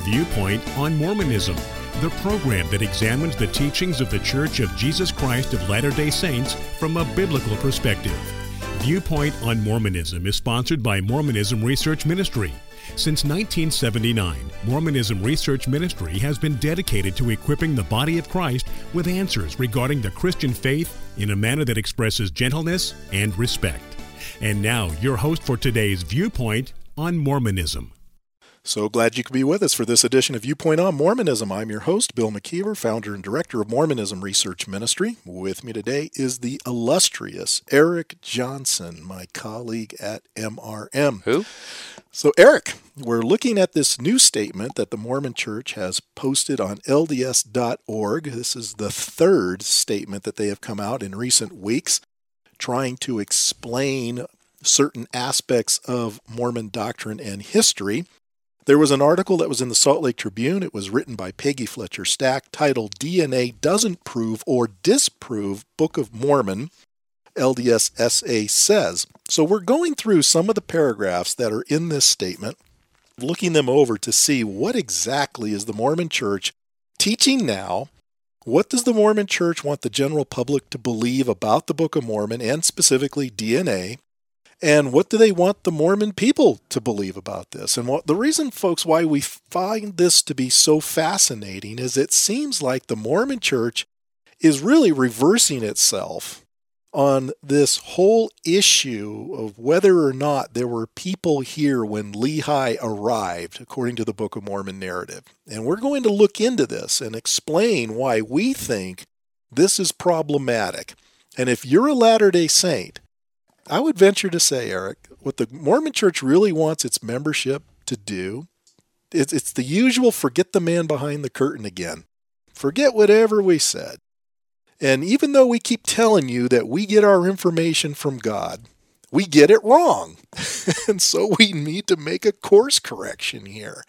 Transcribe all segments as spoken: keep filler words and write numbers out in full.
Viewpoint on Mormonism, the program that examines the teachings of the Church of Jesus Christ of Latter-day Saints from a biblical perspective. Viewpoint on Mormonism is sponsored by Mormonism Research Ministry. Since nineteen seventy-nine, Mormonism Research Ministry has been dedicated to equipping the body of Christ with answers regarding the Christian faith in a manner that expresses gentleness and respect. And now, your host for today's Viewpoint on Mormonism. So glad you could be with us for this edition of Viewpoint on Mormonism. I'm your host, Bill McKeever, founder and director of Mormonism Research Ministry. With me today is the illustrious Eric Johnson, my colleague at M R M. Who? So Eric, we're looking at this new statement that the Mormon Church has posted on L D S dot org. This is the third statement that they have come out in recent weeks, trying to explain certain aspects of Mormon doctrine and history. There was an article that was in the Salt Lake Tribune. It was written by Peggy Fletcher Stack, titled D N A Doesn't Prove or Disprove Book of Mormon, L D S S A says. So we're going through some of the paragraphs that are in this statement, looking them over to see what exactly is the Mormon Church teaching now. What does the Mormon Church want the general public to believe about the Book of Mormon and specifically D N A? And what do they want the Mormon people to believe about this? And what the reason, folks, why we find this to be so fascinating is it seems like the Mormon Church is really reversing itself on this whole issue of whether or not there were people here when Lehi arrived, according to the Book of Mormon narrative. And we're going to look into this and explain why we think this is problematic. And if you're a Latter-day Saint, I would venture to say, Eric, what the Mormon Church really wants its membership to do, it's, it's the usual forget the man behind the curtain again. Forget whatever we said. And even though we keep telling you that we get our information from God, we get it wrong. And so we need to make a course correction here.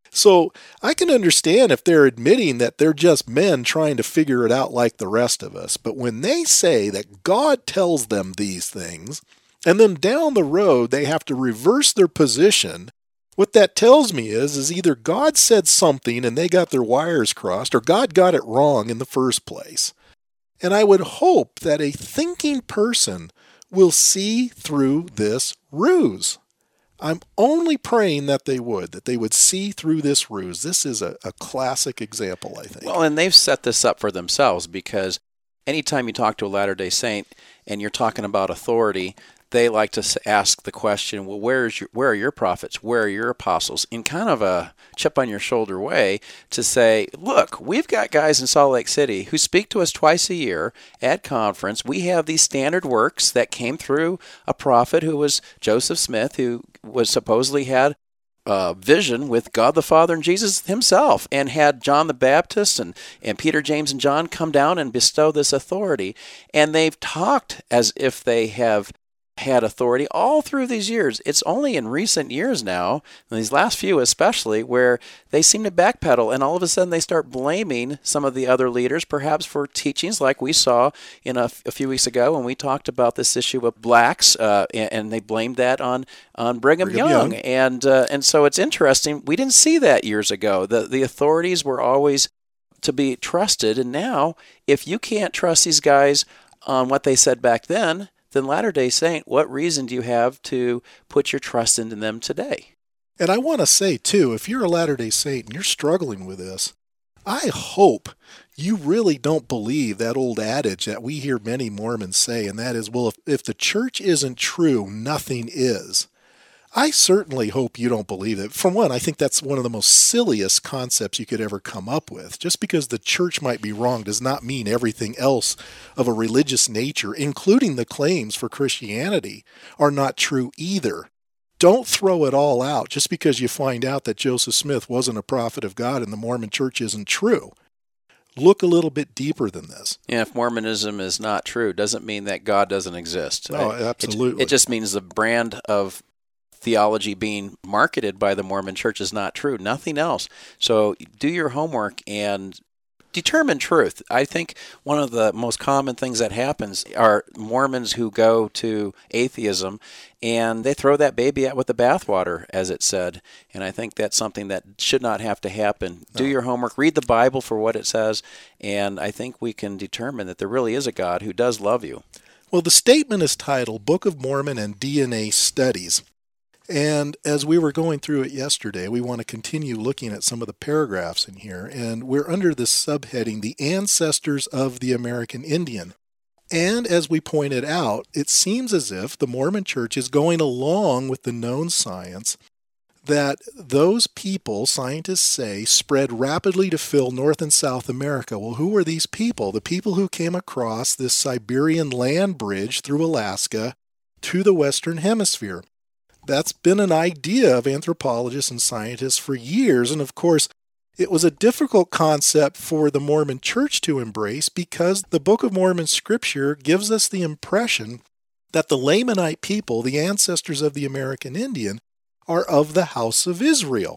So I can understand if they're admitting that they're just men trying to figure it out like the rest of us. But when they say that God tells them these things, and then down the road they have to reverse their position, what that tells me is, is either God said something and they got their wires crossed, or God got it wrong in the first place. And I would hope that a thinking person will see through this ruse. I'm only praying that they would, that they would see through this ruse. This is a, a classic example, I think. Well, and they've set this up for themselves because anytime you talk to a Latter-day Saint and you're talking about authority, they like to ask the question, well, where is your, where are your prophets? Where are your apostles? In kind of a chip on your shoulder way to say, look, we've got guys in Salt Lake City who speak to us twice a year at conference. We have these standard works that came through a prophet who was Joseph Smith, who was supposedly had a vision with God the Father and Jesus himself, and had John the Baptist and, and Peter, James, and John come down and bestow this authority. And they've talked as if they have had authority all through these years. It's only in recent years now, and these last few especially, where they seem to backpedal, and all of a sudden they start blaming some of the other leaders, perhaps for teachings like we saw in a, a few weeks ago when we talked about this issue of blacks, uh, and, and they blamed that on on Brigham, Brigham Young. Young. And uh, and so it's interesting. We didn't see that years ago. The the authorities were always to be trusted, and now if you can't trust these guys on what they said back then, then Latter-day Saint, what reason do you have to put your trust into them today? And I want to say, too, if you're a Latter-day Saint and you're struggling with this, I hope you really don't believe that old adage that we hear many Mormons say, and that is, well, if, if the church isn't true, nothing is. I certainly hope you don't believe it. For one, I think that's one of the most silliest concepts you could ever come up with. Just because the church might be wrong does not mean everything else of a religious nature, including the claims for Christianity, are not true either. Don't throw it all out just because you find out that Joseph Smith wasn't a prophet of God and the Mormon church isn't true. Look a little bit deeper than this. Yeah, if Mormonism is not true, doesn't mean that God doesn't exist. Oh, absolutely. It, it just means the brand of theology being marketed by the Mormon church is not true. Nothing else. So do your homework and determine truth. I think one of the most common things that happens are Mormons who go to atheism and they throw that baby out with the bathwater, as it said. And I think that's something that should not have to happen. No. Do your homework, read the Bible for what it says, and I think we can determine that there really is a God who does love you. Well, the statement is titled Book of Mormon and D N A Studies. And as we were going through it yesterday, we want to continue looking at some of the paragraphs in here. And we're under this subheading, The Ancestors of the American Indian. And as we pointed out, it seems as if the Mormon Church is going along with the known science that those people, scientists say, spread rapidly to fill North and South America. Well, who are these people? The people who came across this Siberian land bridge through Alaska to the Western Hemisphere. That's been an idea of anthropologists and scientists for years, and of course, it was a difficult concept for the Mormon Church to embrace because the Book of Mormon scripture gives us the impression that the Lamanite people, the ancestors of the American Indian, are of the house of Israel.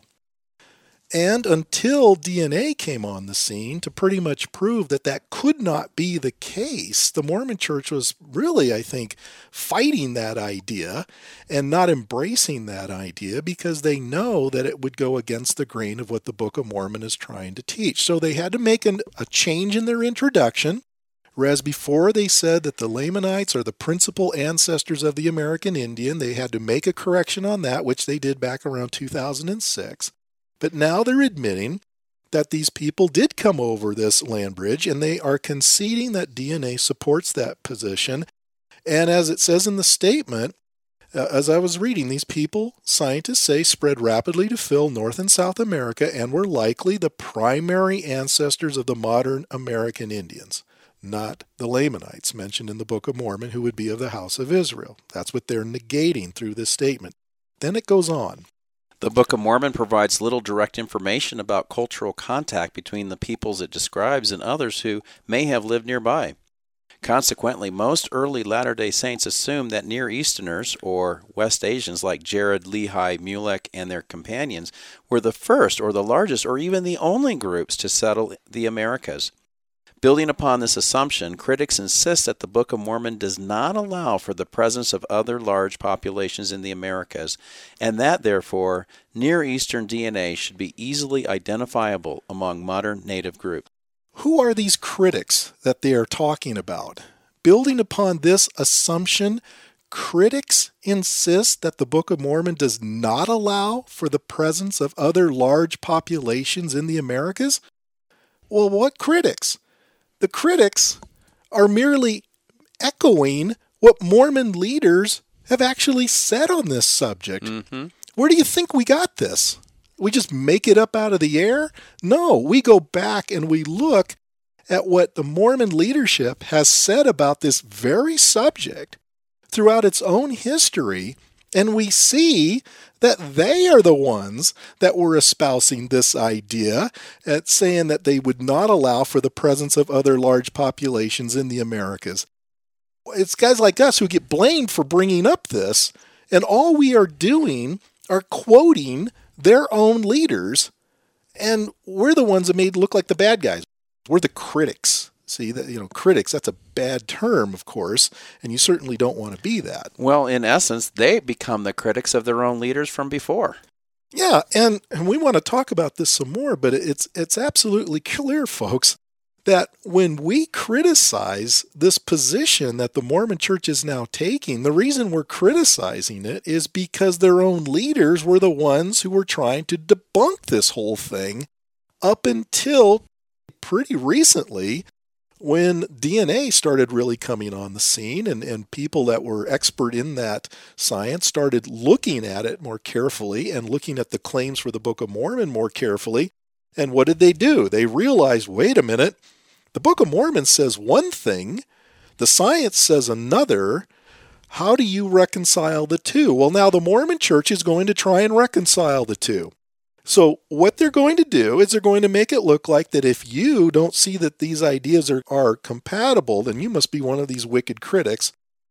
And until D N A came on the scene to pretty much prove that that could not be the case, the Mormon Church was really, I think, fighting that idea and not embracing that idea because they know that it would go against the grain of what the Book of Mormon is trying to teach. So they had to make an, a change in their introduction. Whereas before they said that the Lamanites are the principal ancestors of the American Indian, they had to make a correction on that, which they did back around two thousand six. But now they're admitting that these people did come over this land bridge, and they are conceding that D N A supports that position. And as it says in the statement, uh, as I was reading, these people, scientists say, spread rapidly to fill North and South America and were likely the primary ancestors of the modern American Indians, not the Lamanites mentioned in the Book of Mormon, who would be of the house of Israel. That's what they're negating through this statement. Then it goes on. The Book of Mormon provides little direct information about cultural contact between the peoples it describes and others who may have lived nearby. Consequently, most early Latter-day Saints assumed that Near Easterners, or West Asians like Jared, Lehi, Mulek, and their companions, were the first or the largest or even the only groups to settle the Americas. Building upon this assumption, critics insist that the Book of Mormon does not allow for the presence of other large populations in the Americas, and that, therefore, Near Eastern D N A should be easily identifiable among modern native groups. Who are these critics that they are talking about? Building upon this assumption, critics insist that the Book of Mormon does not allow for the presence of other large populations in the Americas? Well, what critics? The critics are merely echoing what Mormon leaders have actually said on this subject. Mm-hmm. Where do you think we got this? We just make it up out of the air? No, we go back and we look at what the Mormon leadership has said about this very subject throughout its own history, and we see that they are the ones that were espousing this idea at saying that they would not allow for the presence of other large populations in the Americas. It's guys like us who get blamed for bringing up this, and all we are doing are quoting their own leaders, and we're the ones that made it look like the bad guys. We're the critics. See, that you know, critics, that's a bad term, of course, and you certainly don't want to be that. Well, in essence, they become the critics of their own leaders from before. Yeah, and, and we want to talk about this some more, but it's it's absolutely clear, folks, that when we criticize this position that the Mormon Church is now taking, the reason we're criticizing it is because their own leaders were the ones who were trying to debunk this whole thing up until pretty recently, when D N A started really coming on the scene and, and people that were expert in that science started looking at it more carefully and looking at the claims for the Book of Mormon more carefully. And what did they do? They realized, wait a minute, the Book of Mormon says one thing, the science says another. How do you reconcile the two? Well, now the Mormon Church is going to try and reconcile the two. So what they're going to do is they're going to make it look like that if you don't see that these ideas are, are compatible, then you must be one of these wicked critics.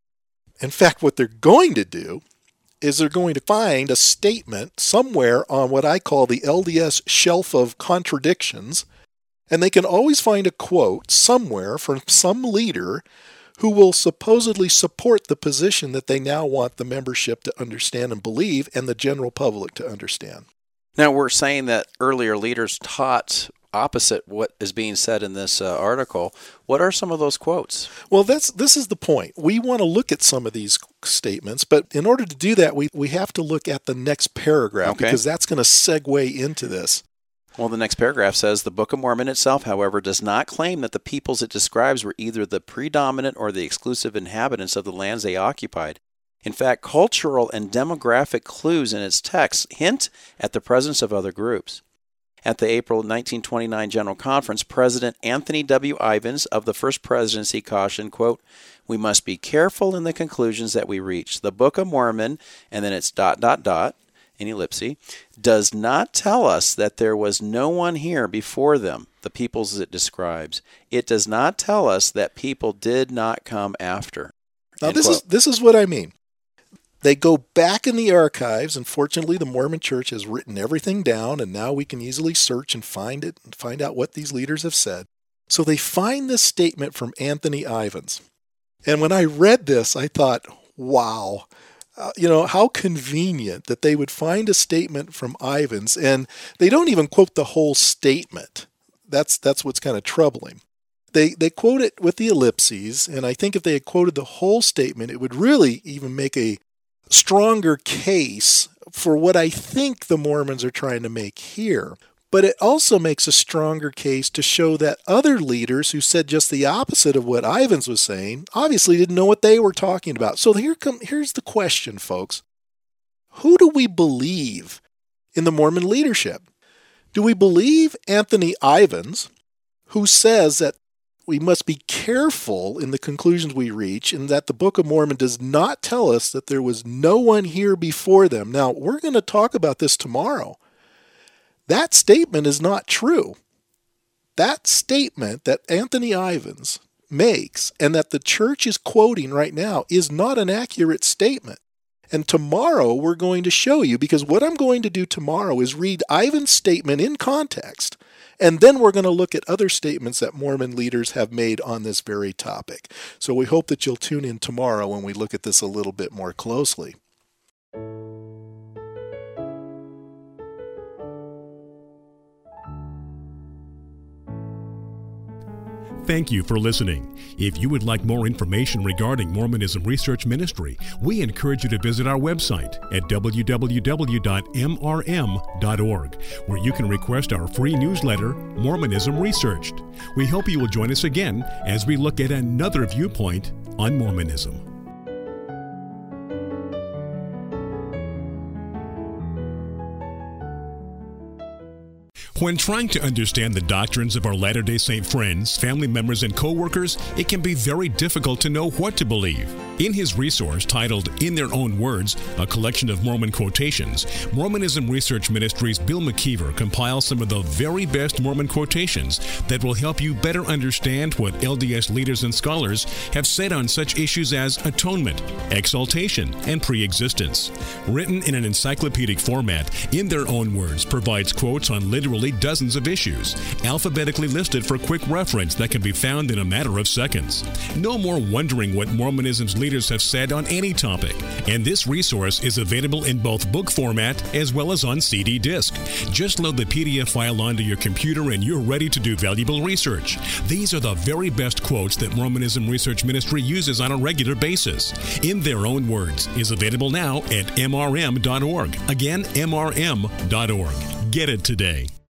In fact, what they're going to do is they're going to find a statement somewhere on what I call the L D S shelf of contradictions, And they can always find a quote somewhere from some leader who will supposedly support the position that they now want the membership to understand and believe and the general public to understand. Now, we're saying that earlier leaders taught opposite what is being said in this uh, article. What are some of those quotes? Well, that's this is the point. We want to look at some of these statements, but in order to do that, we, we have to look at the next paragraph Okay. because that's going to segue into this. Well, the next paragraph says, the Book of Mormon itself, however, does not claim that the peoples it describes were either the predominant or the exclusive inhabitants of the lands they occupied. In fact, cultural and demographic clues in its text hint at the presence of other groups. At the April nineteen twenty-nine General Conference, President Anthony W. Ivins of the First Presidency cautioned, quote, "We must be careful in the conclusions that we reach. The Book of Mormon," and then it's dot, dot, dot, in ellipsis, "does not tell us that there was no one here before them, the peoples it describes. It does not tell us that people did not come after." Now, End this quote. is this is what I mean. They go back in the archives, and fortunately the Mormon Church has written everything down, and now we can easily search and find it and find out what these leaders have said. So they find this statement from Anthony Ivins. And when I read this, I thought, wow, uh, you know, how convenient that they would find a statement from Ivins, and they don't even quote the whole statement. That's that's what's kind of troubling. They they quote it with the ellipses, and I think if they had quoted the whole statement, it would really even make a stronger case for what I think the Mormons are trying to make here. But it also makes a stronger case to show that other leaders who said just the opposite of what Ivins was saying obviously didn't know what they were talking about. So here come here's the question, folks. Who do we believe in the Mormon leadership? Do we believe Anthony Ivins, who says that we must be careful in the conclusions we reach, and that the Book of Mormon does not tell us that there was no one here before them? Now, we're going to talk about this tomorrow. That statement is not true. That statement that Anthony Ivins makes and that the church is quoting right now is not an accurate statement. And tomorrow we're going to show you, because what I'm going to do tomorrow is read Ivins' statement in context, and then we're going to look at other statements that Mormon leaders have made on this very topic. So we hope that you'll tune in tomorrow when we look at this a little bit more closely. Thank you for listening. If you would like more information regarding Mormonism Research Ministry, we encourage you to visit our website at w w w dot m r m dot org, where you can request our free newsletter, Mormonism Researched. We hope you will join us again as we look at another viewpoint on Mormonism. When trying to understand the doctrines of our Latter-day Saint friends, family members, and co-workers, it can be very difficult to know what to believe. In his resource titled In Their Own Words, a collection of Mormon quotations, Mormonism Research Ministry's Bill McKeever compiles some of the very best Mormon quotations that will help you better understand what L D S leaders and scholars have said on such issues as atonement, exaltation, and pre-existence. Written in an encyclopedic format, In Their Own Words provides quotes on literally dozens of issues, alphabetically listed for quick reference that can be found in a matter of seconds. No more wondering what Mormonism's leaders have said on any topic, and this resource is available in both book format as well as on C D disc. Just load the P D F file onto your computer and you're ready to do valuable research. These are the very best quotes that Mormonism Research Ministry uses on a regular basis. In Their Own Words is available now at m r m dot org. Again, m r m dot org. Get it today.